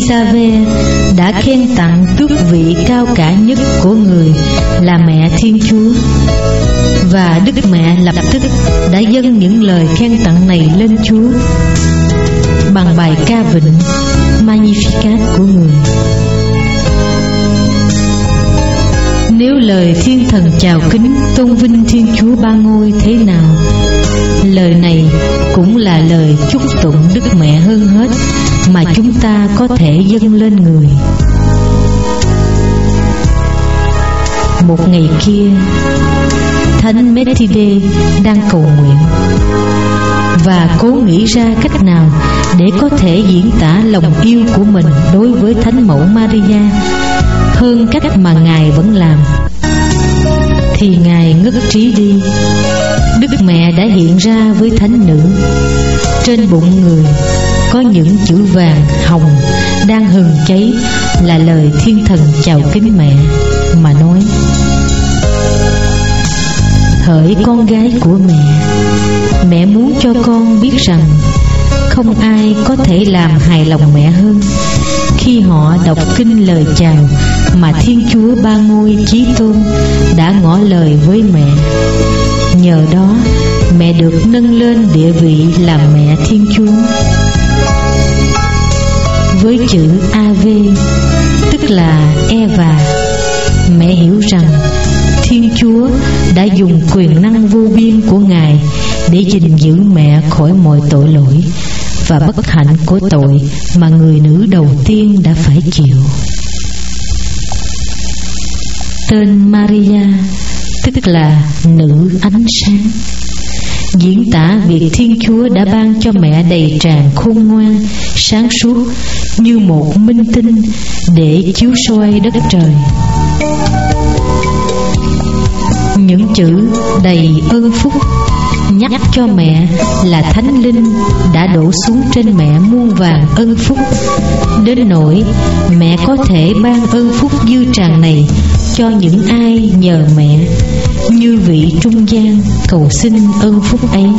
Elisabeth đã khen tặng tước vị cao cả nhất của người là Mẹ Thiên Chúa. Và Đức Mẹ lập tức đã dâng những lời khen tặng này lên Chúa bằng bài ca vịnh Magnificat của người. Nếu lời thiên thần chào kính tôn vinh Thiên Chúa Ba Ngôi thế nào, lời này cũng là lời chúc tụng Đức Mẹ hơn hết mà chúng ta có thể dâng lên người. Một ngày kia, Thánh Methide đang cầu nguyện và cố nghĩ ra cách nào để có thể diễn tả lòng yêu của mình đối với Thánh Mẫu Maria hơn cách mà Ngài vẫn làm. Thì Ngài ngất trí đi. Đức Mẹ đã hiện ra với thánh nữ. Trên bụng người có những chữ vàng hồng đang hừng cháy, là lời thiên thần chào kính mẹ mà nói: hỡi con gái của mẹ, mẹ muốn cho con biết rằng không ai có thể làm hài lòng mẹ hơn khi họ đọc kinh lời chào mà Thiên Chúa Ba Ngôi Chí Tôn đã ngỏ lời với mẹ. Nhờ đó mẹ được nâng lên địa vị làm Mẹ Thiên Chúa. Với chữ Ave, tức là Eva, mẹ hiểu rằng Thiên Chúa đã dùng quyền năng vô biên của Ngài để gìn giữ mẹ khỏi mọi tội lỗi và bất hạnh của tội mà người nữ đầu tiên đã phải chịu. Tên Maria, tức là nữ ánh sáng, diễn tả việc Thiên Chúa đã ban cho mẹ đầy tràn khôn ngoan, sáng suốt như một minh tinh để chiếu soi đất trời. Những chữ đầy ơn phúc nhắc cho mẹ là Thánh Linh đã đổ xuống trên mẹ muôn vàn ơn phúc, đến nỗi mẹ có thể ban ơn phúc dư tràn này cho những ai nhờ mẹ, như vị trung gian cầu xin ơn phúc ấy.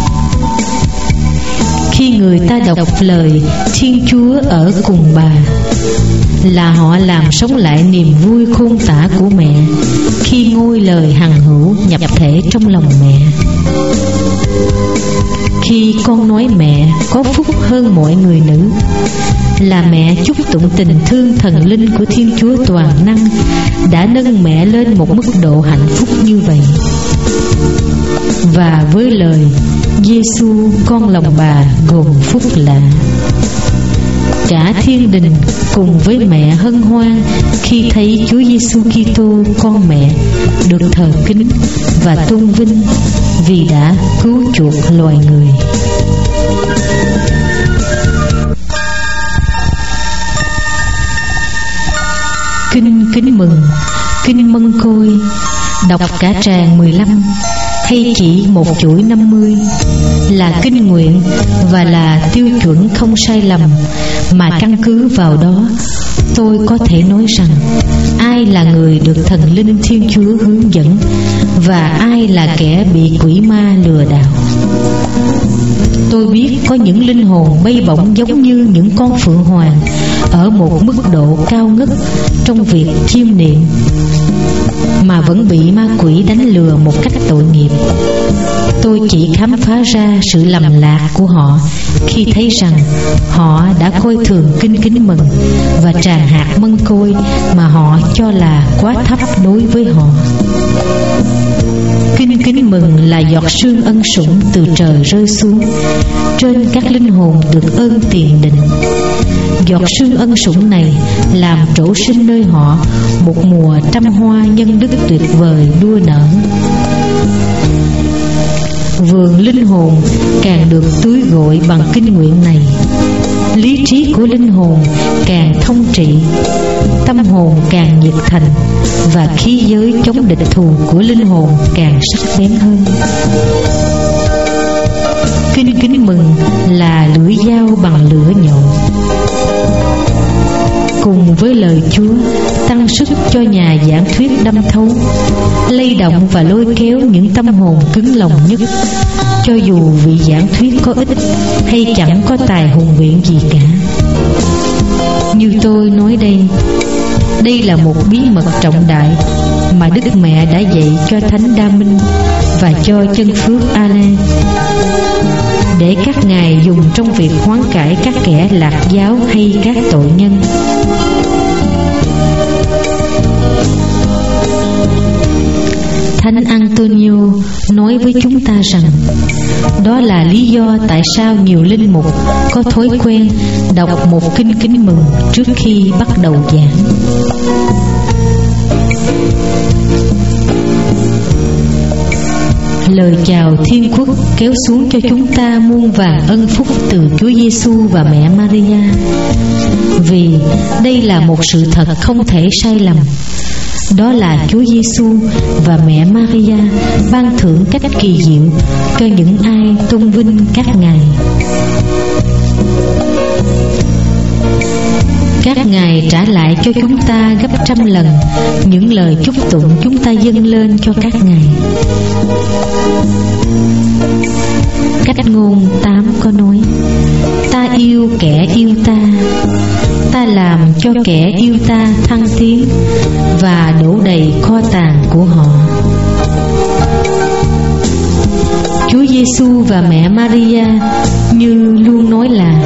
Khi người ta đọc lời Thiên Chúa ở cùng bà, là họ làm sống lại niềm vui khôn tả của mẹ khi ngôi lời hằng hữu nhập thể trong lòng mẹ. Khi con nói mẹ có phúc hơn mọi người nữ, là mẹ chúc tụng tình thương thần linh của Thiên Chúa toàn năng đã nâng mẹ lên một mức độ hạnh phúc như vậy. Và với lời Giêsu con lòng bà gồm phúc lạ, cả thiên đình cùng với mẹ hân hoan khi thấy Chúa Giêsu Kitô con mẹ được thờ kính và tôn vinh vì đã cứu chuộc loài người. Kinh Kính Mừng, Kinh Mân Côi, đọc cả tràng 15 hay chỉ một chuỗi 50 là kinh nguyện và là tiêu chuẩn không sai lầm, mà căn cứ vào đó tôi có thể nói rằng ai là người được thần linh Thiên Chúa hướng dẫn và ai là kẻ bị quỷ ma lừa đảo. Tôi biết có những linh hồn bay bổng giống như những con phượng hoàng ở một mức độ cao ngất trong việc chiêm niệm, mà vẫn bị ma quỷ đánh lừa một cách tội nghiệp. Tôi chỉ khám phá ra sự lầm lạc của họ khi thấy rằng họ đã coi thường Kinh Kính Mừng và tràng hạt mân côi mà họ cho là quá thấp đối với họ. Kinh Kính Mừng là giọt sương ân sủng từ trời rơi xuống trên các linh hồn được ơn tiền định. Giọt sương ân sủng này làm trổ sinh nơi họ một mùa trăm hoa nhân đức tuyệt vời đua nở. Vườn linh hồn càng được tưới gội bằng kinh nguyện này, lý trí của linh hồn càng thông trị, tâm hồn càng nhiệt thành, và khí giới chống địch thù của linh hồn càng sắc bén hơn. Kinh Kính Mừng là lưỡi dao bằng lửa nhọn, cùng với lời Chúa tăng sức cho nhà giảng thuyết đâm thấu, lay động và lôi kéo những tâm hồn cứng lòng nhất, cho dù vị giảng thuyết có ích hay chẳng có tài hùng biện gì cả. Như tôi nói đây là một bí mật trọng đại mà Đức Mẹ đã dạy cho Thánh Đa Minh và cho chân phước Alain, để các ngài dùng trong việc hoán cải các kẻ lạc giáo hay các tội nhân. Thánh Antonio nói với chúng ta rằng đó là lý do tại sao nhiều linh mục có thói quen đọc một kinh Kính Mừng trước khi bắt đầu giảng. Lời chào Thiên Quốc kéo xuống cho chúng ta muôn vàn ân phúc từ Chúa Giêsu và Mẹ Maria, vì đây là một sự thật không thể sai lầm. Đó là Chúa Giêsu và Mẹ Maria ban thưởng cách kỳ diệu cho những ai tôn vinh các ngài. Các ngài trả lại cho chúng ta gấp trăm lần những lời chúc tụng chúng ta dâng lên cho các ngài. Cách ngôn 8 có nói: ta yêu kẻ yêu ta, ta làm cho kẻ yêu ta thăng tiến và đổ đầy kho tàng của họ. Chúa Giêsu và Mẹ Maria như luôn nói là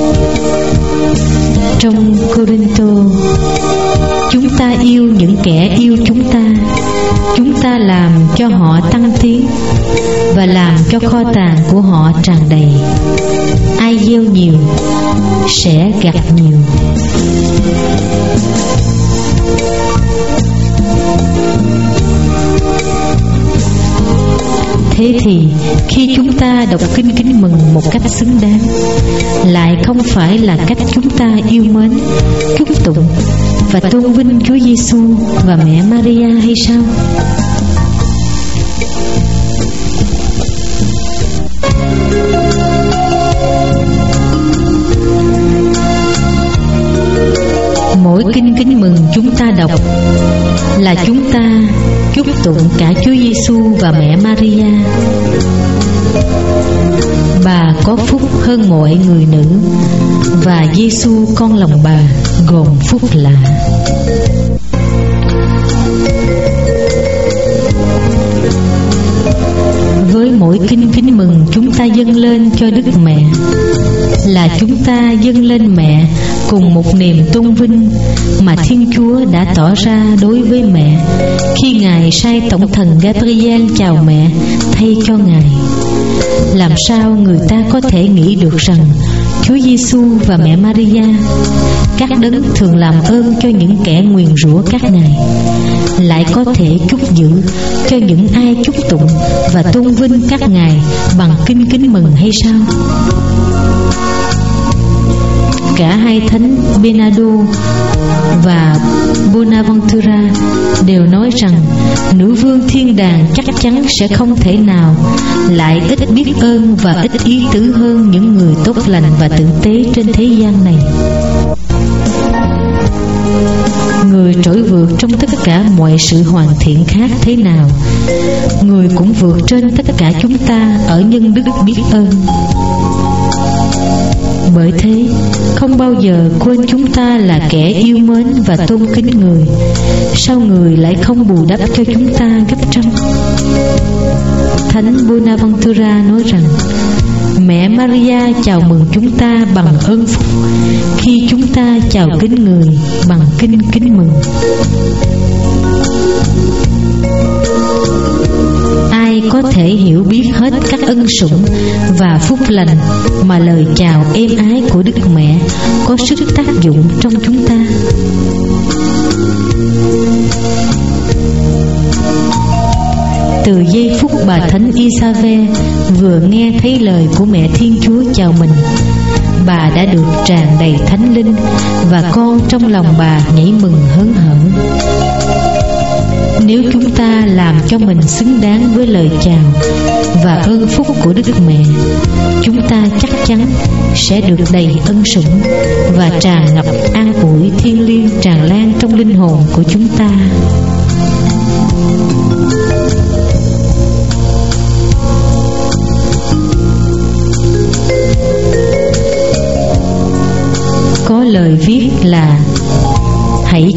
trong Cô-rinh-tô: chúng ta yêu những kẻ yêu chúng ta làm cho họ tăng tiến và làm cho kho tàng của họ tràn đầy. Ai gieo nhiều sẽ gặt nhiều. Thế thì khi chúng ta đọc kinh Kính Mừng một cách xứng đáng, lại không phải là cách chúng ta yêu mến, chúc tụng và tôn vinh Chúa Giêsu và Mẹ Maria hay sao? Mỗi kinh Kính Mừng chúng ta đọc là chúng ta chúc tụng cả Chúa Giêsu và Mẹ Maria. Bà có phúc hơn mọi người nữ, và Giêsu con lòng bà gồm phúc lạ. Với mỗi kinh Kính Mừng chúng ta dâng lên cho Đức Mẹ là chúng ta dâng lên Mẹ cùng một niềm tôn vinh mà Thiên Chúa đã tỏ ra đối với Mẹ khi Ngài sai Tổng thần Gabriel chào Mẹ thay cho Ngài. Làm sao người ta có thể nghĩ được rằng Chúa Giêsu và Mẹ Maria, các đấng thường làm ơn cho những kẻ nguyền rủa các ngài, lại có thể chúc giữ cho những ai chúc tụng và tôn vinh các ngài bằng kinh Kính Mừng hay sao? Cả hai thánh Bernardo và Bonaventura đều nói rằng nữ vương thiên đàng chắc chắn sẽ không thể nào lại ít biết ơn và ít ý tứ hơn những người tốt lành và tử tế trên thế gian này. Người trỗi vượt trong tất cả mọi sự hoàn thiện khác thế nào, người cũng vượt trên tất cả chúng ta ở nhân đức biết ơn. Bởi thế, không bao giờ quên chúng ta là kẻ yêu mến và tôn kính người. Sao người lại không bù đắp cho chúng ta gấp trăm? Thánh Bonaventura nói rằng Mẹ Maria chào mừng chúng ta bằng ơn phúc khi chúng ta chào kính người bằng kinh Kính Mừng. Ai có thể hiểu biết hết các ân sủng và phúc lành mà lời chào êm ái của Đức Mẹ có sức tác dụng trong chúng ta? Từ giây phút bà Thánh Isabel vừa nghe thấy lời của Mẹ Thiên Chúa chào mình, bà đã được tràn đầy Thánh Linh và con trong lòng bà nhảy mừng hớn hở. Nếu chúng ta làm cho mình xứng đáng với lời chào và ơn phúc của Đức Mẹ, chúng ta chắc chắn sẽ được đầy ân sủng và tràn ngập an ủi thiêng liêng tràn lan trong linh hồn của chúng ta. Có lời viết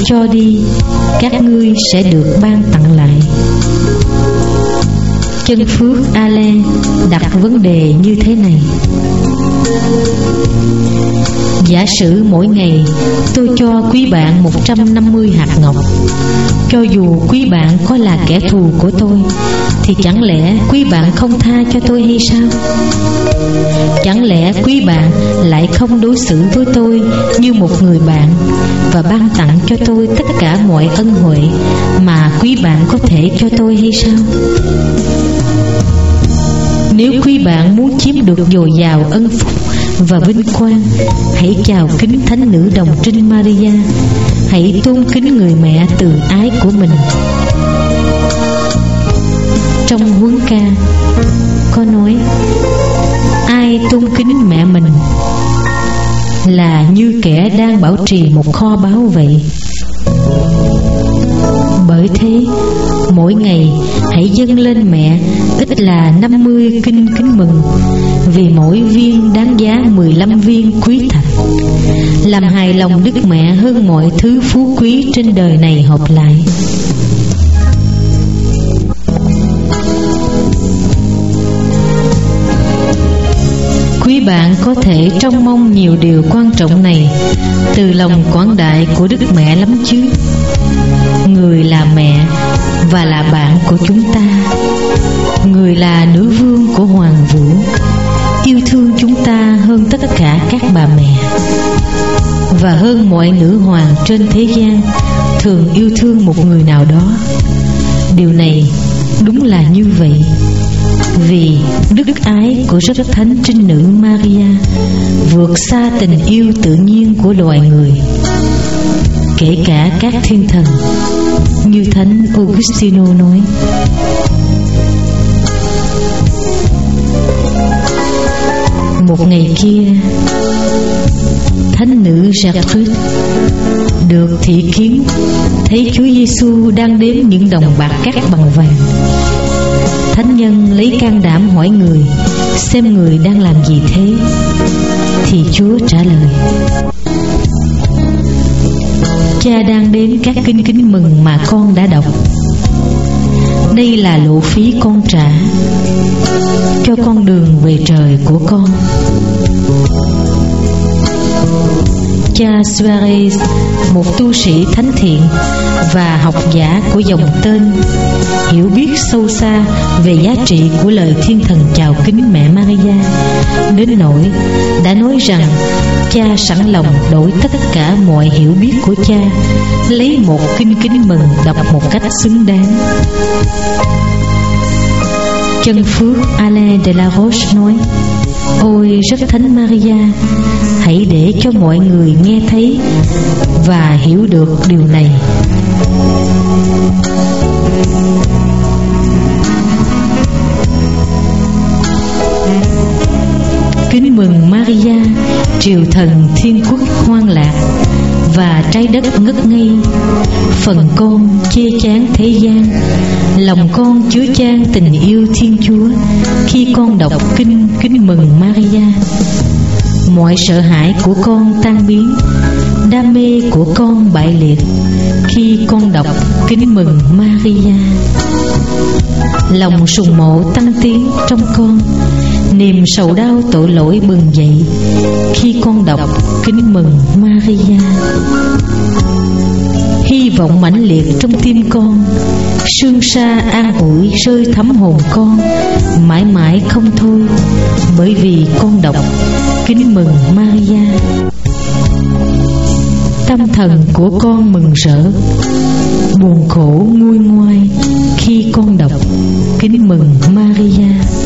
cho đi, các ngươi sẽ được ban tặng lại. Chân Phước Ale đặt vấn đề như thế này: giả sử mỗi ngày tôi cho quý bạn 150 hạt ngọc, cho dù quý bạn có là kẻ thù của tôi, thì chẳng lẽ quý bạn không tha cho tôi hay sao? Chẳng lẽ quý bạn lại không đối xử với tôi như một người bạn và ban tặng cho tôi tất cả mọi ân huệ mà quý bạn có thể cho tôi hay sao? Nếu quý bạn muốn chiếm được dồi dào ân phúc và vinh quang, hãy chào kính Thánh Nữ Đồng Trinh Maria, hãy tôn kính người mẹ từ ái của mình. Trong huấn ca có nói: ai tôn kính mẹ mình là như kẻ đang bảo trì một kho báu vậy. Bởi thế, mỗi ngày hãy dâng lên mẹ ít là 50 kinh kính mừng, vì mỗi viên đáng giá 15 viên quý thạch, làm hài lòng Đức Mẹ hơn mọi thứ phú quý trên đời này hợp lại. Quý bạn có thể trông mong nhiều điều quan trọng này từ lòng quảng đại của Đức Mẹ lắm chứ. Người là mẹ và là bạn của chúng ta. Người là nữ vương của hoàng vũ, yêu thương chúng ta hơn tất cả các bà mẹ, và hơn mọi nữ hoàng trên thế gian thường yêu thương một người nào đó. Điều này đúng là như vậy, vì đức ái của rất thánh trinh nữ Maria vượt xa tình yêu tự nhiên của loài người, kể cả các thiên thần, như Thánh Augustino nói. Một ngày kia, thánh nữ Gertrude được thị kiến thấy Chúa Giêsu đang đếm những đồng bạc cắt bằng vàng. Thánh nhân lấy can đảm hỏi người xem người đang làm gì thế, thì Chúa trả lời: cha đang đếm các kinh kính mừng mà con đã đọc. Đây là lộ phí con trả cho con đường về trời của con. Cha Suarez, một tu sĩ thánh thiện và học giả của dòng tên, hiểu biết sâu xa về giá trị của lời thiên thần chào kính mẹ Maria, đến nỗi đã nói rằng cha sẵn lòng đổi tất cả mọi hiểu biết của cha, lấy một kinh kính mừng đọc một cách xứng đáng. Chân Phước Alain de la Roche nói: ôi rất thánh Maria, hãy để cho mọi người nghe thấy và hiểu được điều này. Kính mừng Maria, triều thần thiên quốc hoan lạc và trái đất ngất ngây. Phần con chê chán thế gian, lòng con chứa chan tình yêu Thiên Chúa khi con đọc kinh kính mừng Maria. Mọi sợ hãi của con tan biến, đam mê của con bại liệt khi con đọc kính mừng Maria. Lòng sùng mộ tăng tiến trong con, niềm sầu đau tội lỗi bừng dậy khi con đọc kính mừng Maria. Hy vọng mãnh liệt trong tim con, sương sa an ủi rơi thấm hồn con, mãi mãi không thôi, bởi vì con đọc kính mừng Maria. Tâm thần của con mừng rỡ, buồn khổ nguôi ngoai khi con đọc kính mừng Maria.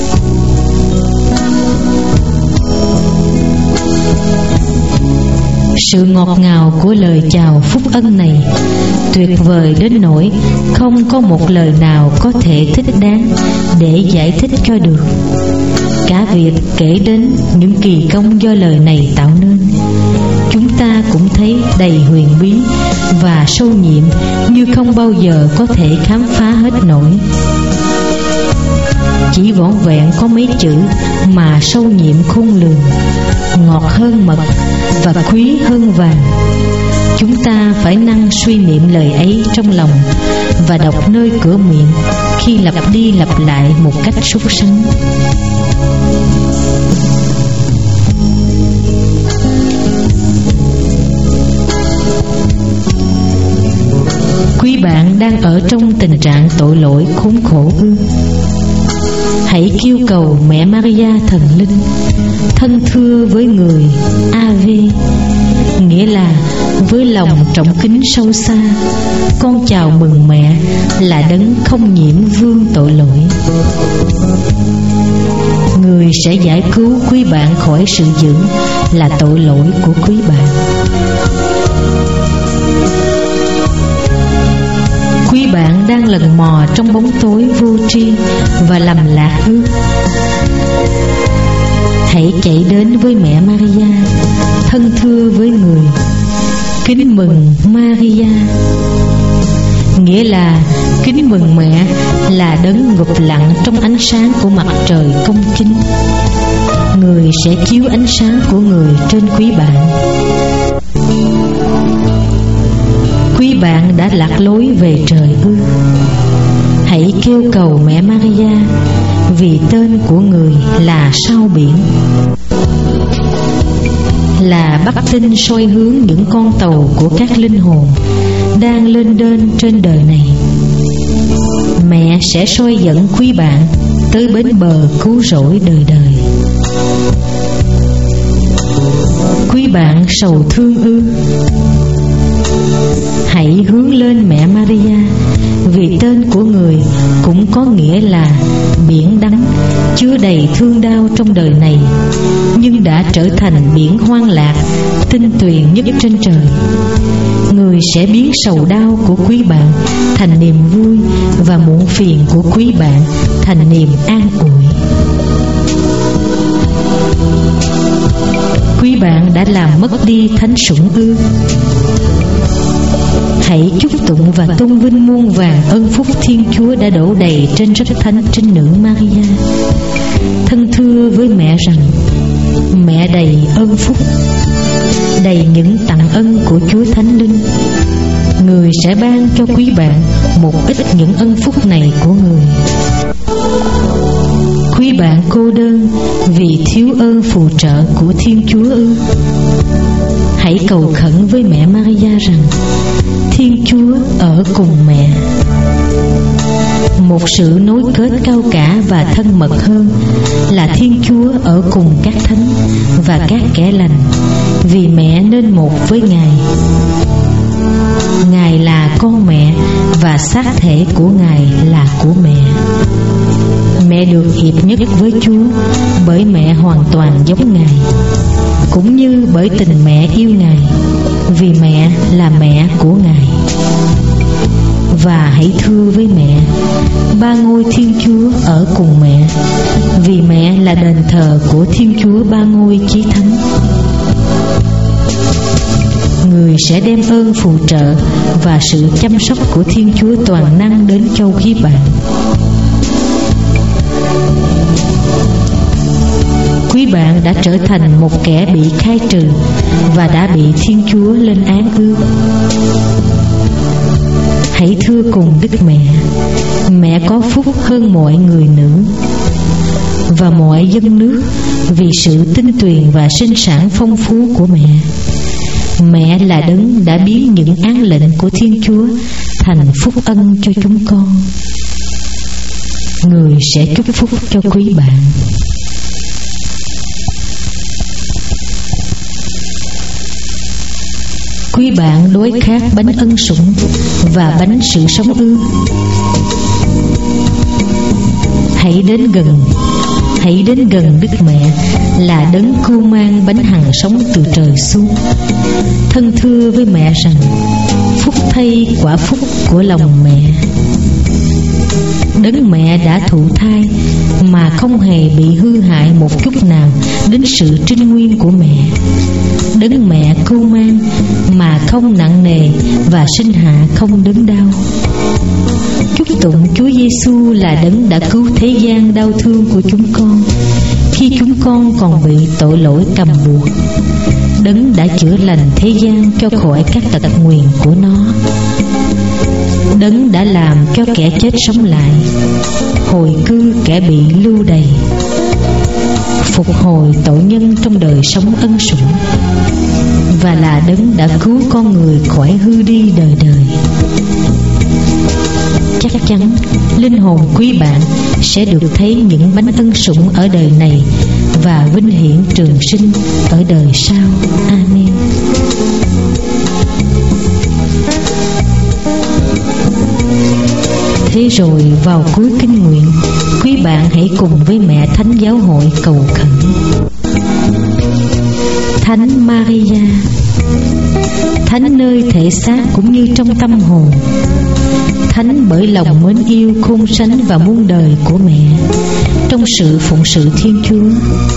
Sự ngọt ngào của lời chào phúc ân này tuyệt vời đến nỗi không có một lời nào có thể thích đáng để giải thích cho được. Cả việc kể đến những kỳ công do lời này tạo nên, chúng ta cũng thấy đầy huyền bí và sâu nhiệm như không bao giờ có thể khám phá hết nổi. Chỉ vỏn vẹn có mấy chữ mà sâu nhiệm khôn lường, ngọt hơn mật và quý hơn vàng. Chúng ta phải năng suy niệm lời ấy trong lòng và đọc nơi cửa miệng khi lặp đi lặp lại một cách sốt sắng. Quý bạn đang ở trong tình trạng tội lỗi khốn khổ ư? Hãy kêu cầu mẹ Maria thần linh thân thưa với người Ave, nghĩa là với lòng trọng kính sâu xa, con chào mừng mẹ là đấng không nhiễm vương tội lỗi. Người sẽ giải cứu quý bạn khỏi sự dữ là tội lỗi của quý bạn. Quý bạn đang lần mò trong bóng tối vô tri và lầm lạc ư? Hãy chạy đến với mẹ Maria thân thưa với người. Kính mừng Maria, nghĩa là kính mừng mẹ là đấng ngụp lặng trong ánh sáng của mặt trời công chính. Người sẽ chiếu ánh sáng của người trên quý bạn. Quý bạn đã lạc lối về trời ư? Hãy kêu cầu mẹ Maria, vì tên của người là sao biển, là bắc tinh soi hướng những con tàu của các linh hồn đang lên đên trên đời này. Mẹ sẽ soi dẫn quý bạn tới bến bờ cứu rỗi đời đời. Quý bạn sầu thương ư? Hãy hướng lên mẹ Maria, vì tên của người cũng có nghĩa là biển đắng, chứa đầy thương đau trong đời này, nhưng đã trở thành biển hoang lạc, tinh tuyền nhất trên trời. Người sẽ biến sầu đau của quý bạn thành niềm vui và muộn phiền của quý bạn thành niềm an ủi. Quý bạn đã làm mất đi thánh sủng ư? Hãy chúc tụng và tôn vinh muôn vàn ơn phúc Thiên Chúa đã đổ đầy trên rất thánh trinh nữ Maria. Thân thưa với mẹ rằng mẹ đầy ơn phúc, đầy những tặng ân của Chúa Thánh Linh. Người sẽ ban cho quý bạn một ít những ân phúc này của người. Quý bạn cô đơn vì thiếu ơn phù trợ của Thiên Chúa ư? Hãy cầu khẩn với mẹ Maria rằng Thiên Chúa ở cùng mẹ. Một sự nối kết cao cả và thân mật hơn là Thiên Chúa ở cùng các thánh và các kẻ lành, vì mẹ nên một với Ngài. Ngài là con mẹ và xác thể của Ngài là của mẹ. Mẹ được hiệp nhất với Chúa bởi mẹ hoàn toàn giống Ngài, cũng như bởi tình mẹ yêu Ngài, vì mẹ là mẹ của Ngài. Và hãy thưa với mẹ, ba ngôi Thiên Chúa ở cùng mẹ, vì mẹ là đền thờ của Thiên Chúa ba ngôi chí thánh. Người sẽ đem ơn phù trợ và sự chăm sóc của Thiên Chúa toàn năng đến cho quý bạn. Quý bạn đã trở thành một kẻ bị khai trừ và đã bị Thiên Chúa lên án ư? Hãy thưa cùng Đức Mẹ, mẹ có phúc hơn mọi người nữ và mọi dân nước vì sự tinh tuyền và sinh sản phong phú của mẹ. Mẹ là đấng đã biến những án lệnh của Thiên Chúa thành phúc ân cho chúng con. Người sẽ chúc phúc cho quý bạn. Quý bạn đối khác bánh ân sủng và bánh sự sống ư? Hãy đến gần Đức Mẹ là đấng cưu mang bánh hằng sống từ trời xuống. Thân thưa với mẹ rằng phúc thay quả phúc của lòng mẹ. Đấng mẹ đã thụ thai mà không hề bị hư hại một chút nào đến sự trinh nguyên của mẹ. Đấng mẹ cưu mang mà không nặng nề và sinh hạ không đớn đau. Chúc tụng Chúa Giêsu là đấng đã cứu thế gian đau thương của chúng con khi chúng con còn bị tội lỗi cầm buộc, Đấng đã chữa lành thế gian cho khỏi các tật nguyền của nó. Đấng đã làm cho kẻ chết sống lại, hồi cư kẻ bị lưu đày, phục hồi tội nhân trong đời sống ân sủng, và là Đấng đã cứu con người khỏi hư đi đời đời. Chắc chắn linh hồn quý bạn sẽ được thấy những bánh ân sủng ở đời này và vinh hiển trường sinh ở đời sau. Amen. Thế rồi vào cuối kinh nguyện, quý bạn hãy cùng với mẹ Thánh Giáo hội cầu khẩn. Thánh Maria, thánh nơi thể xác cũng như trong tâm hồn, thánh bởi lòng mến yêu khôn sánh và muôn đời của mẹ trong sự phụng sự Thiên Chúa,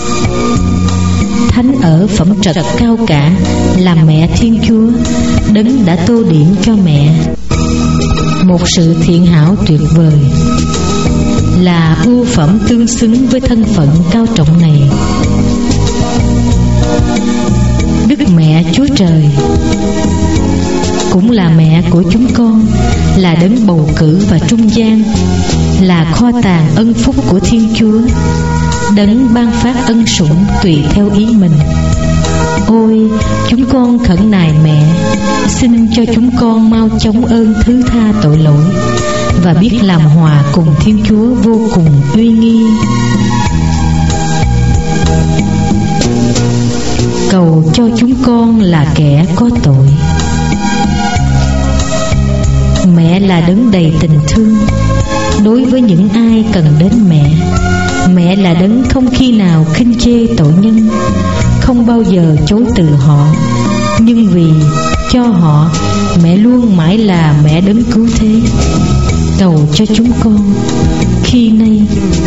thánh ở phẩm trật cao cả là mẹ Thiên Chúa. Đấng đã tô điểm cho mẹ một sự thiện hảo tuyệt vời, là ưu phẩm tương xứng với thân phận cao trọng này. Đức Mẹ Chúa Trời cũng là mẹ của chúng con, là Đấng bầu cử và trung gian, là kho tàng ân phúc của Thiên Chúa, Đấng ban phát ân sủng tùy theo ý mình. Ôi, chúng con khẩn nài mẹ, xin cho chúng con mau chóng ơn thứ tha tội lỗi và biết làm hòa cùng Thiên Chúa vô cùng uy nghi. Cầu cho chúng con là kẻ có tội. Mẹ là Đấng đầy tình thương đối với những ai cần đến mẹ. Mẹ là Đấng không khi nào khinh chê tội nhân, không bao giờ chối từ họ, nhưng vì cho họ, mẹ luôn mãi là mẹ Đấng cứu thế. Cầu cho chúng con khi nay,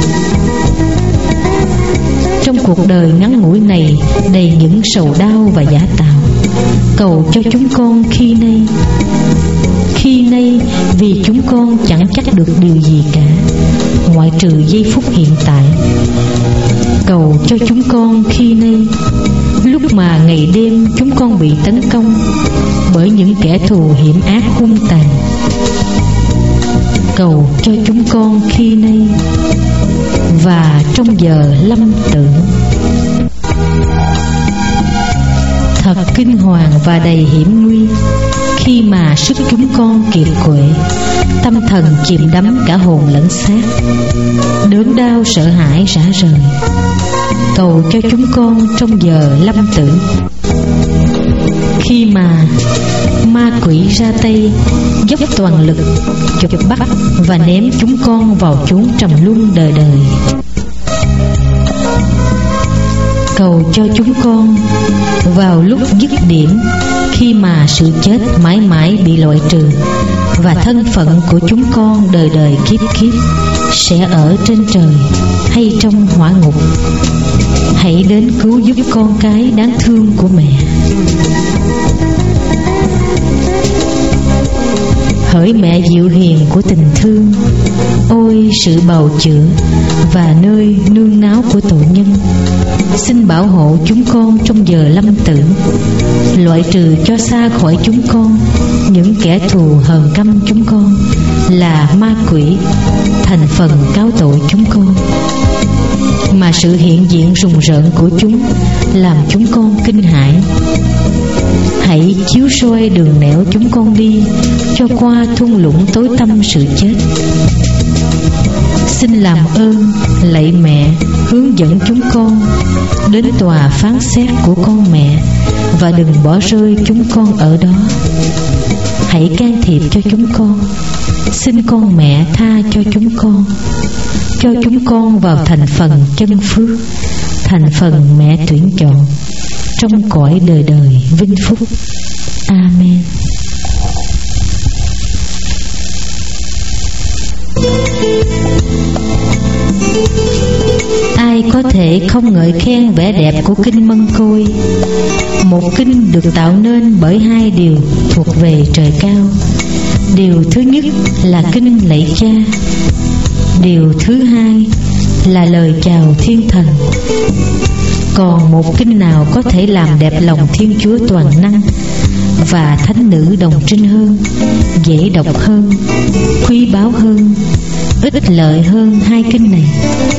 trong cuộc đời ngắn ngủi này đầy những sầu đau và giả tạo, cầu cho chúng con khi nay vì chúng con chẳng chắc được điều gì cả ngoại trừ giây phút hiện tại. Cầu cho chúng con khi nay, lúc mà ngày đêm chúng con bị tấn công bởi những kẻ thù hiểm ác hung tàn. Cầu cho chúng con khi nay và trong giờ lâm tử. Thật kinh hoàng và đầy hiểm nguy khi mà sức chúng con kiệt quệ, tâm thần chìm đắm cả hồn lẫn xác, đớn đau sợ hãi rã rời. Cầu cho chúng con trong giờ lâm tử, khi mà ma quỷ ra tay dốc toàn lực chụp bắt và ném chúng con vào chốn trầm luân đời đời. Cầu cho chúng con vào lúc dứt điểm, khi mà sự chết mãi mãi bị loại trừ và thân phận của chúng con đời đời kiếp kiếp sẽ ở trên trời hay trong hỏa ngục, hãy đến cứu giúp con cái đáng thương của mẹ. Hỡi mẹ dịu hiền của tình thương, ôi sự bào chữa và nơi nương náu của tội nhân, xin bảo hộ chúng con trong giờ lâm tử, loại trừ cho xa khỏi chúng con những kẻ thù hờn căm chúng con là ma quỷ, thành phần cáo tội chúng con, mà sự hiện diện rùng rợn của chúng làm chúng con kinh hãi. Hãy chiếu soi đường nẻo chúng con đi cho qua thung lũng tối tăm sự chết. Xin làm ơn lạy mẹ hướng dẫn chúng con đến tòa phán xét của con mẹ và đừng bỏ rơi chúng con ở đó. Hãy can thiệp cho chúng con. Xin con mẹ tha cho chúng con vào thành phần chân phước, thành phần mẹ tuyển chọn trong cõi đời đời vinh phúc. Amen. Ai có thể không ngợi khen vẻ đẹp của kinh Mân Côi, một kinh được tạo nên bởi hai điều thuộc về trời cao. Điều thứ nhất là kinh lạy Cha, điều thứ hai là lời chào thiên thần. Còn một kinh nào có thể làm đẹp lòng Thiên Chúa toàn năng và thánh nữ Đồng Trinh hơn, dễ đọc hơn, quý báu hơn, ích lợi hơn hai kinh này?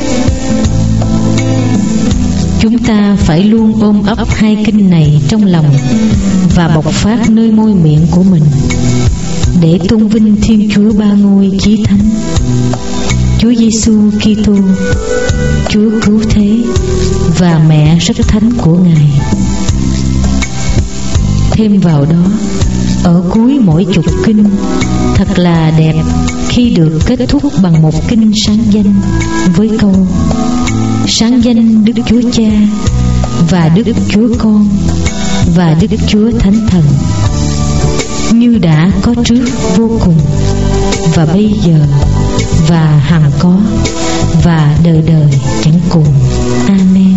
Chúng ta phải luôn ôm ấp hai kinh này trong lòng và bộc phát nơi môi miệng của mình để tôn vinh Thiên Chúa Ba Ngôi Chí Thánh, Chúa Giêsu Kitô, Chúa Cứu Thế và Mẹ rất thánh của Ngài. Thêm vào đó, ở cuối mỗi chục kinh thật là đẹp khi được kết thúc bằng một kinh sáng danh với câu: sáng danh Đức Chúa Cha và Đức Chúa Con và Đức Chúa Thánh Thần, như đã có trước vô cùng và bây giờ và hằng có và đời đời chẳng cùng. Amen.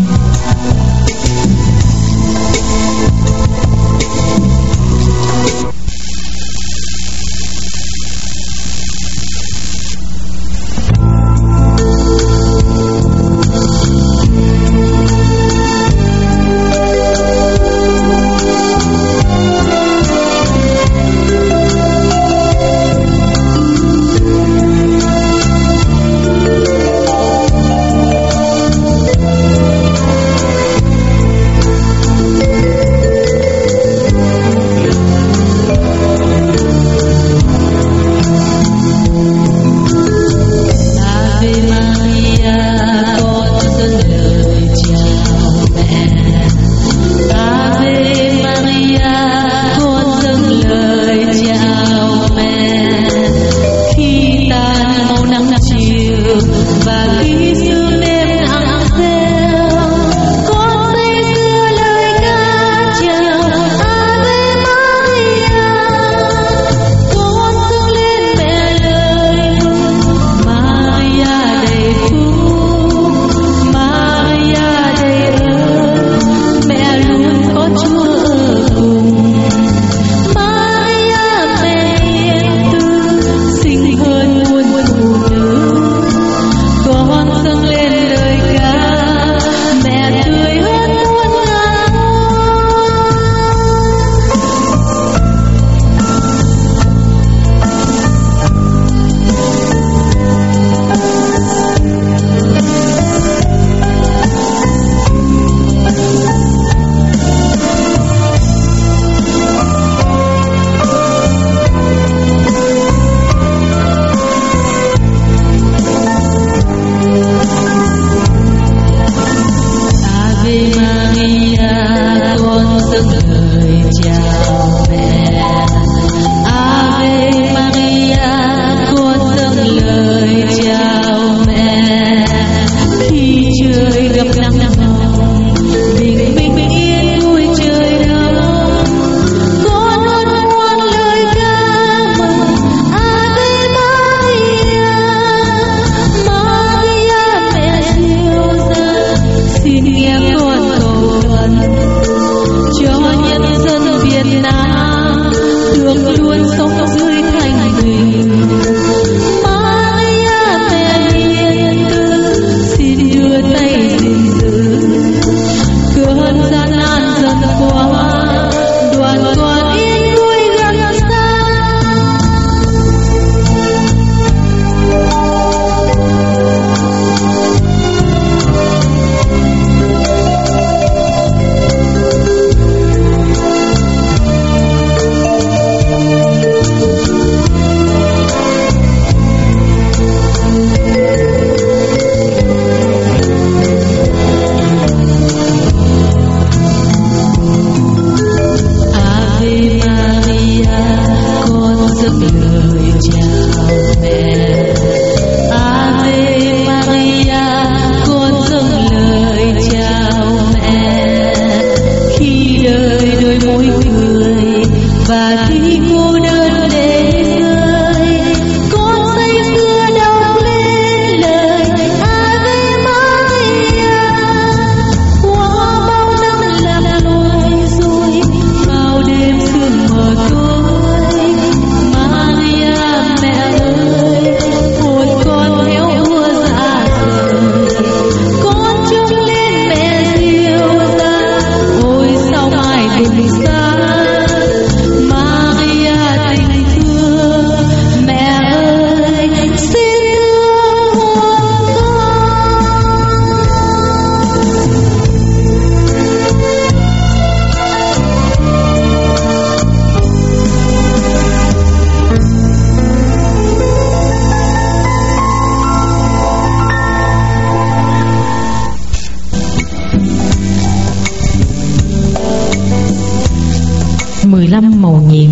15 mầu nhiệm.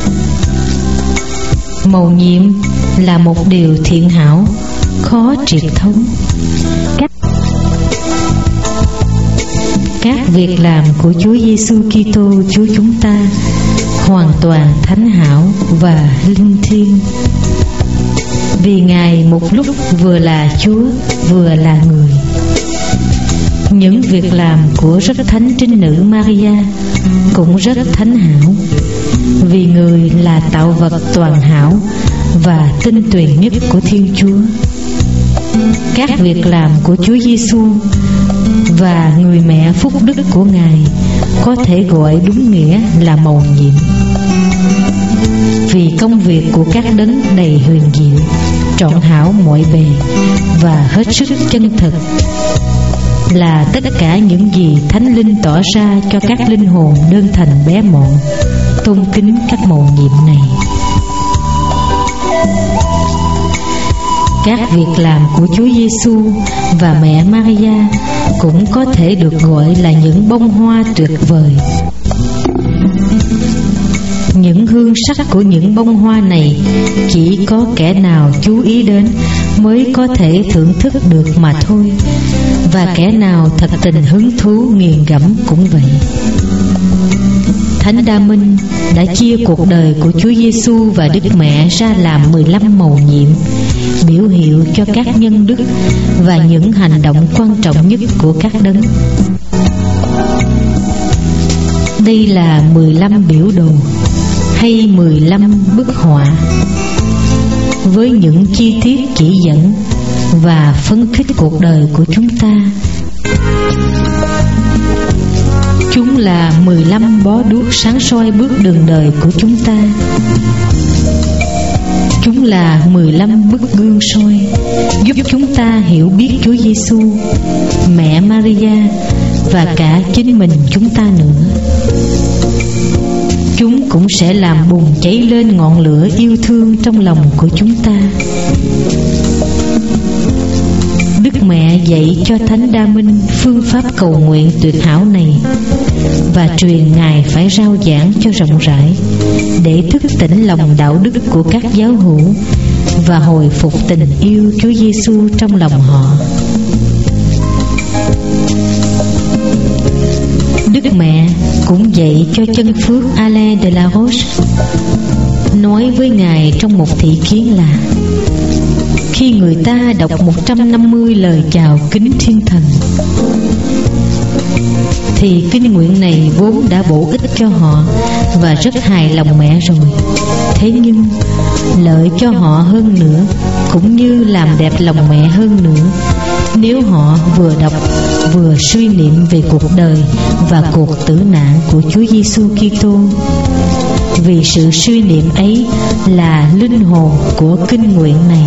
Mầu nhiệm là một điều thiện hảo, khó triệt thông. Các việc làm của Chúa Giêsu Kitô Chúa chúng ta hoàn toàn thánh hảo và linh thiêng, vì Ngài một lúc vừa là Chúa vừa là người. Những việc làm của rất thánh trinh nữ Maria cũng rất thánh hảo, vì người là tạo vật toàn hảo và tinh tuyền nhất của Thiên Chúa. Các việc làm của Chúa Giêsu và người mẹ phúc đức của Ngài có thể gọi đúng nghĩa là mầu nhiệm, vì công việc của các đấng đầy huyền diệu, trọn hảo mọi bề và hết sức chân thực là tất cả những gì Thánh Linh tỏ ra cho các linh hồn đơn thành bé mọn tôn kính các mầu nhiệm này. Các việc làm của Chúa Giêsu và mẹ Maria cũng có thể được gọi là những bông hoa tuyệt vời. Những hương sắc của những bông hoa này chỉ có kẻ nào chú ý đến mới có thể thưởng thức được mà thôi, và kẻ nào thật tình hứng thú nghiền ngẫm cũng vậy. Thánh Đa Minh đã chia cuộc đời của Chúa Giêsu và Đức Mẹ ra làm 15 mầu nhiệm, biểu hiệu cho các nhân đức và những hành động quan trọng nhất của các đấng. Đây là 15 biểu đồ hay 15 bức họa với những chi tiết chỉ dẫn và phân tích cuộc đời của chúng ta. Chúng là 15 bó đuốc sáng soi bước đường đời của chúng ta. Chúng là 15 bức gương soi giúp chúng ta hiểu biết Chúa Giêsu, mẹ Maria và cả chính mình chúng ta nữa. Chúng cũng sẽ làm bùng cháy lên ngọn lửa yêu thương trong lòng của chúng ta. Đức Mẹ dạy cho Thánh Đa Minh phương pháp cầu nguyện tuyệt hảo này và truyền Ngài phải rao giảng cho rộng rãi để thức tỉnh lòng đạo đức của các giáo hữu và hồi phục tình yêu Chúa Giêsu trong lòng họ. Đức Mẹ cũng dạy cho chân phước Alain de la Roche nói với Ngài trong một thị kiến là: khi người ta đọc 150 lời chào kính thiên thần thì kinh nguyện này vốn đã bổ ích cho họ và rất hài lòng mẹ rồi. Thế nhưng lợi cho họ hơn nữa, cũng như làm đẹp lòng mẹ hơn nữa, nếu họ vừa đọc vừa suy niệm về cuộc đời và cuộc tử nạn của Chúa Giêsu Kitô. Vì sự suy niệm ấy là linh hồn của kinh nguyện này.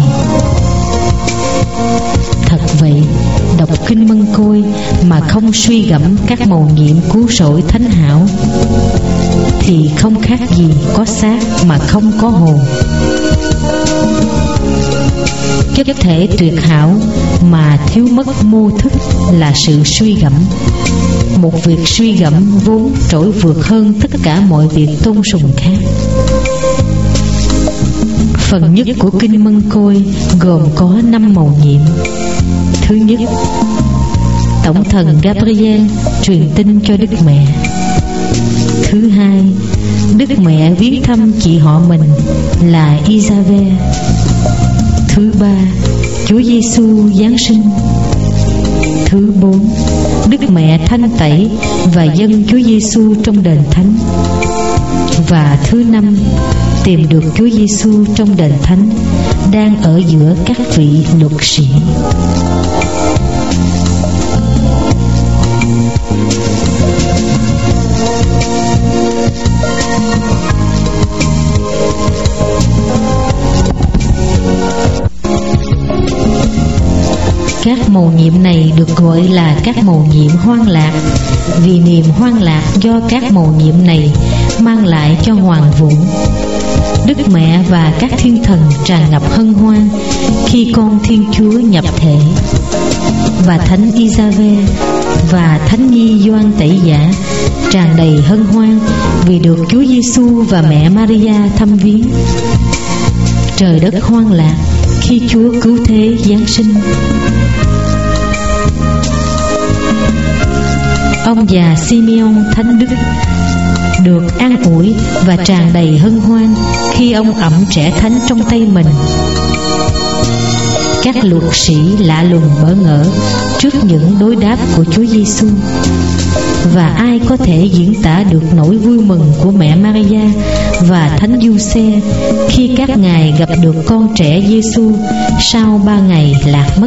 Thật vậy, đọc kinh Mân Côi mà không suy gẫm các mầu nhiệm cứu rỗi thánh hảo thì không khác gì có xác mà không có hồn. Chất thể tuyệt hảo mà thiếu mất mô thức là sự suy gẫm. Một việc suy gẫm vốn trỗi vượt hơn tất cả mọi việc tôn sùng khác. Phần nhất của kinh Mân Côi gồm có 5 mầu nhiệm. Thứ nhất, Tổng thần Gabriel truyền tin cho Đức Mẹ. Thứ hai, Đức Mẹ viếng thăm chị họ mình là Isabel. Thứ ba, Chúa Giêsu Giáng sinh. Thứ bốn, Đức Mẹ thanh tẩy và dâng Chúa Giêsu trong đền thánh. Và thứ năm, tìm được Chúa Giêsu trong đền thánh đang ở giữa các vị luật sĩ. Các mầu nhiệm này được gọi là các mầu nhiệm hoan lạc, vì niềm hoan lạc do các mầu nhiệm này mang lại cho hoàng vũ. Đức Mẹ và các thiên thần tràn ngập hân hoan khi con Thiên Chúa nhập thể, và Thánh Isabel và Thánh Nhi Gioan Tẩy Giả tràn đầy hân hoan vì được Chúa Giêsu và mẹ Maria thăm viếng. Trời đất hoang lạc khi Chúa cứu thế giáng sinh. Ông già Simeon Thánh Đức được an ủi và tràn đầy hân hoan khi ông ẵm trẻ thánh trong tay mình. Các luật sĩ lạ lùng bỡ ngỡ trước những đối đáp của Chúa Giêsu, và ai có thể diễn tả được nỗi vui mừng của mẹ Maria và Thánh Giuse khi các ngài gặp được con trẻ Giêsu sau 3 ngày lạc mất.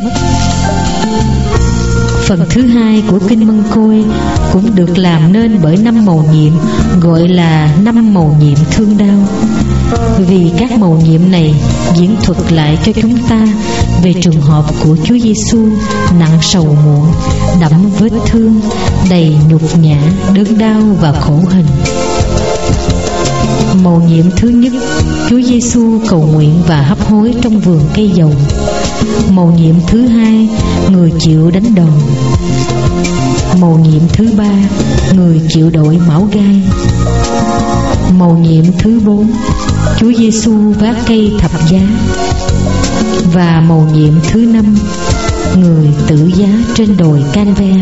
Phần thứ hai của Kinh Mân Côi cũng được làm nên bởi 5 mầu nhiệm, gọi là 5 mầu nhiệm thương đau, vì các mầu nhiệm này diễn thuật lại cho chúng ta về trường hợp của Chúa Giêsu nặng sầu muộn, đẫm vết thương, đầy nhục nhã, đớn đau và khổ hình. Mầu nhiệm thứ nhất, Chúa Giêsu cầu nguyện và hấp hối trong vườn cây dầu. Mầu nhiệm thứ hai, người chịu đánh đòn. Mầu nhiệm thứ ba, người chịu đội mão gai. Mầu nhiệm thứ 4, Chúa Giêsu vác cây thập giá. Và mầu nhiệm thứ 5, người tử giá trên đồi Can-ve.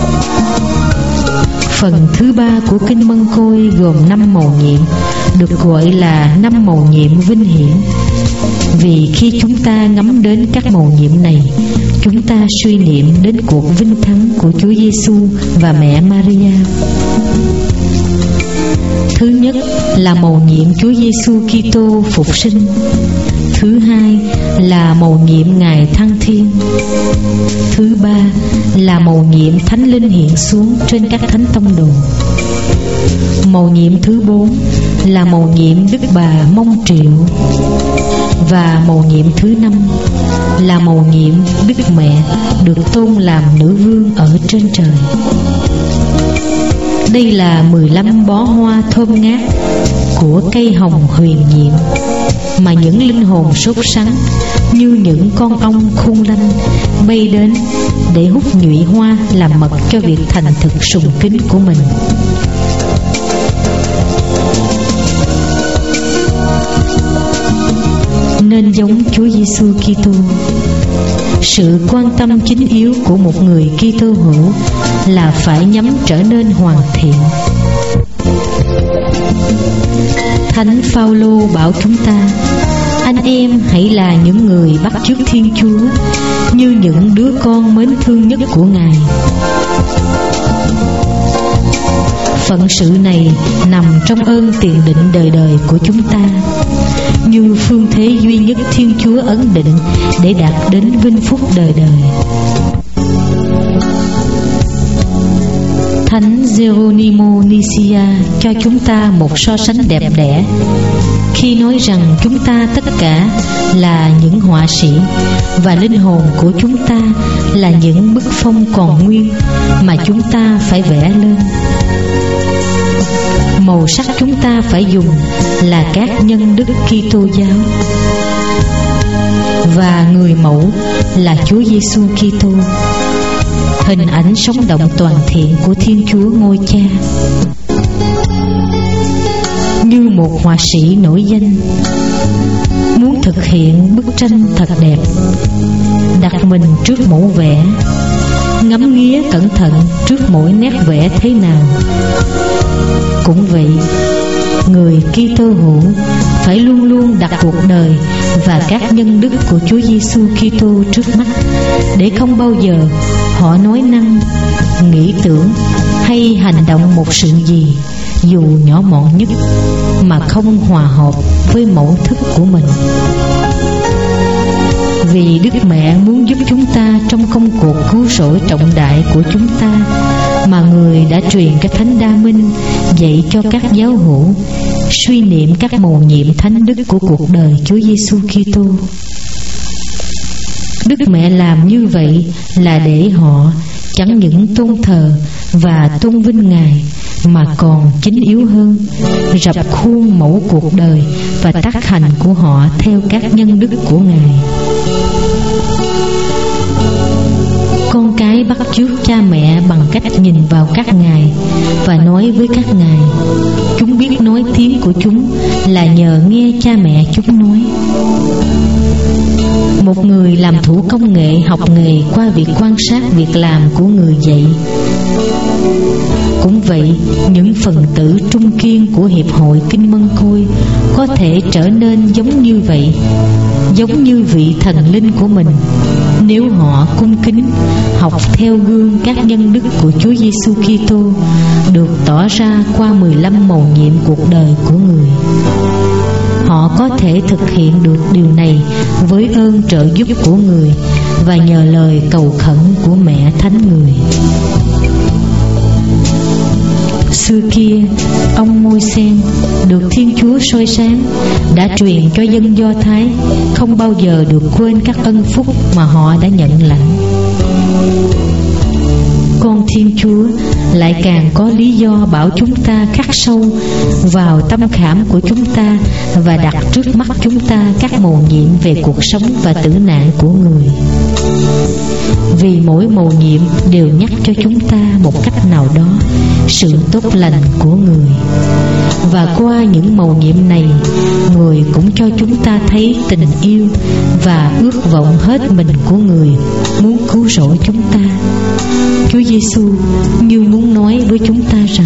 Phần thứ 3 của Kinh Mân Côi gồm 5 mầu nhiệm, được gọi là 5 mầu nhiệm vinh hiển, vì khi chúng ta ngắm đến các mầu nhiệm này, chúng ta suy niệm đến cuộc vinh thắng của Chúa Giêsu và mẹ Maria. Thứ nhất là mầu nhiệm Chúa Giêsu Kitô phục sinh. Thứ hai là mầu nhiệm Ngài thăng thiên. Thứ ba là mầu nhiệm Thánh Linh hiện xuống trên các thánh tông đồ. Mầu nhiệm thứ 4 là mầu nhiệm Đức Bà Mông Triệu. Và mầu nhiệm thứ 5 là mầu nhiệm Đức Mẹ được tôn làm nữ vương ở trên trời. Đây là 15 bó hoa thơm ngát của cây hồng huyền nhiệm mà những linh hồn sốt sắng như những con ong khôn lanh bay đến để hút nhụy hoa làm mật cho việc thành thực sùng kính của mình. Nên giống Chúa Giêsu Kitô, sự quan tâm chính yếu của một người Kitô hữu là phải nhắm trở nên hoàn thiện. Thánh Phaolô bảo chúng ta: anh em hãy là những người bắt chước Thiên Chúa như những đứa con mến thương nhất của Ngài. Phận sự này nằm trong ơn tiền định đời đời của chúng ta, như phương thế duy nhất Thiên Chúa ấn định để đạt đến vinh phúc đời đời. Thánh Geronimo Nisia cho chúng ta một so sánh đẹp đẽ khi nói rằng chúng ta tất cả là những họa sĩ và linh hồn của chúng ta là những bức phong còn nguyên mà chúng ta phải vẽ lên. Màu sắc chúng ta phải dùng là các nhân đức Kitô giáo, và người mẫu là Chúa Giêsu Kitô, hình ảnh sống động toàn thiện của Thiên Chúa Ngôi Cha. Như một họa sĩ nổi danh, muốn thực hiện bức tranh thật đẹp, đặt mình trước mẫu vẽ, ngắm nghía cẩn thận trước mỗi nét vẽ thế nào. Cũng vậy, người Kitô hữu phải luôn luôn đặt cuộc đời và các nhân đức của Chúa Giêsu Kitô trước mắt, để không bao giờ họ nói năng, nghĩ tưởng hay hành động một sự gì dù nhỏ mọn nhất mà không hòa hợp với mẫu thức của mình. Vì Đức Mẹ muốn giúp chúng ta trong công cuộc cứu rỗi trọng đại của chúng ta, mà Người đã truyền các thánh đa minh dạy cho các giáo hữu suy niệm các mầu nhiệm thánh đức của cuộc đời Chúa Giêsu Kitô. Đức Mẹ làm như vậy là để họ chẳng những tôn thờ và tôn vinh Ngài, mà còn chính yếu hơn, rập khuôn mẫu cuộc đời và tác hành của họ theo các nhân đức của Ngài. Con cái bắt chước cha mẹ bằng cách nhìn vào các ngài và nói với các ngài. Chúng biết nói tiếng của chúng là nhờ nghe cha mẹ chúng nói. Một người làm thủ công nghệ học nghề qua việc quan sát việc làm của người dạy. Cũng vậy, những phần tử trung kiên của Hiệp hội Kinh Mân Côi có thể trở nên giống như vậy, giống như vị thần linh của mình, nếu họ cung kính học theo gương các nhân đức của Chúa Giêsu Kitô được tỏ ra qua 15 mầu nhiệm cuộc đời của người. Họ có thể thực hiện được điều này với ơn trợ giúp của người và nhờ lời cầu khẩn của Mẹ Thánh Người. Xưa kia, ông Môi-sen được Thiên Chúa soi sáng đã truyền cho dân Do Thái không bao giờ được quên các ân phúc mà họ đã nhận lãnh. Con Thiên Chúa lại càng có lý do bảo chúng ta khắc sâu vào tâm khảm của chúng ta và đặt trước mắt chúng ta các mầu nhiệm về cuộc sống và tử nạn của người. Vì mỗi mầu nhiệm đều nhắc cho chúng ta một cách nào đó sự tốt lành của người. Và qua những mầu nhiệm này, người cũng cho chúng ta thấy tình yêu và ước vọng hết mình của người muốn cứu rỗi chúng ta. Chúa Giêsu như muốn nói với chúng ta rằng: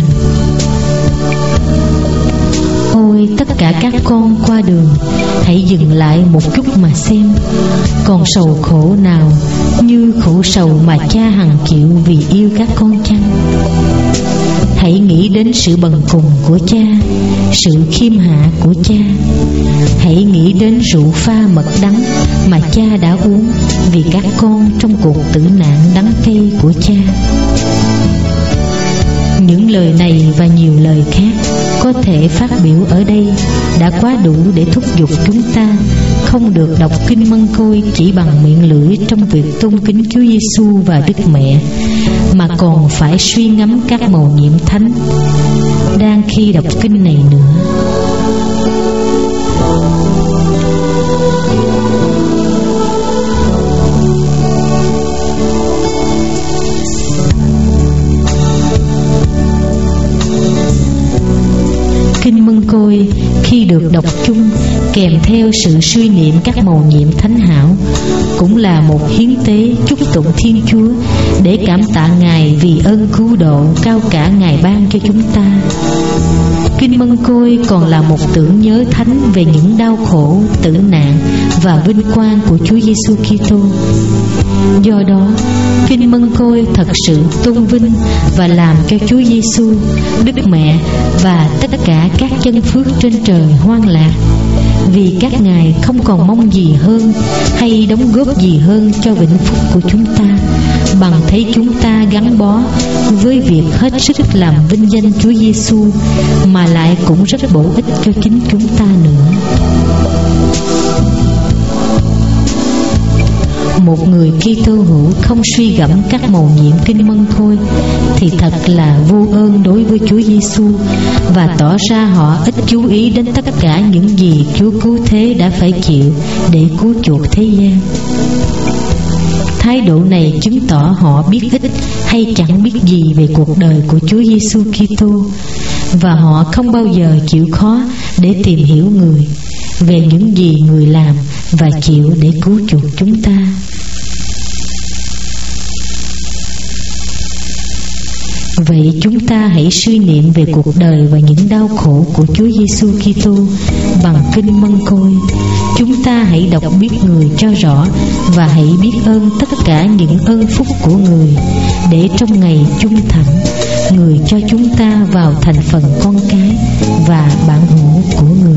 Ôi tất cả các con qua đường, hãy dừng lại một chút mà xem. Còn sầu khổ nào như khổ sầu mà cha hằng chịu vì yêu các con chăng? Hãy nghĩ đến sự bần cùng của cha, sự khiêm hạ của cha. Hãy nghĩ đến rượu pha mật đắng mà cha đã uống vì các con trong cuộc tử nạn đắng cay của cha. Những lời này và nhiều lời khác có thể phát biểu ở đây đã quá đủ để thúc giục chúng ta không được đọc Kinh Mân Côi chỉ bằng miệng lưỡi trong việc tôn kính Chúa Giêsu và Đức Mẹ, mà còn phải suy ngẫm các mầu nhiệm thánh đang khi đọc kinh này nữa. Kinh Mân Côi khi được đọc chung kèm theo sự suy niệm các mầu nhiệm thánh hảo cũng là một hiến tế chúc tụng Thiên Chúa để cảm tạ Ngài vì ơn cứu độ cao cả Ngài ban cho chúng ta. Kinh Mân Côi còn là một tưởng nhớ thánh về những đau khổ, tử nạn và vinh quang của Chúa Giêsu Kitô. Do đó, Kinh Mân Côi thật sự tôn vinh và làm cho Chúa Giêsu, Đức Mẹ và tất cả các chân phước trên trời hoan lạc, vì các ngài không còn mong gì hơn hay đóng góp gì hơn cho vĩnh phúc của chúng ta bằng thấy chúng ta gắn bó với việc hết sức làm vinh danh Chúa Giêsu, mà lại cũng rất bổ ích cho chính chúng ta nữa. Một người Kitô hữu không suy gẫm các mầu nhiệm Kinh Mân Côi thì thật là vô ơn đối với Chúa Giêsu, và tỏ ra họ ít chú ý đến tất cả những gì Chúa cứu thế đã phải chịu để cứu chuộc thế gian. Thái độ này chứng tỏ họ biết ít hay chẳng biết gì về cuộc đời của Chúa Giêsu Kitô, và họ không bao giờ chịu khó để tìm hiểu người, về những gì người làm và chịu để cứu chuộc chúng ta. Vậy chúng ta hãy suy niệm về cuộc đời và những đau khổ của Chúa Giêsu Kitô bằng Kinh Mân Côi. Chúng ta hãy đọc biết người cho rõ và hãy biết ơn tất cả những ơn phúc của người, để trong ngày chung thẳm người cho chúng ta vào thành phần con cái và bản hữu của người.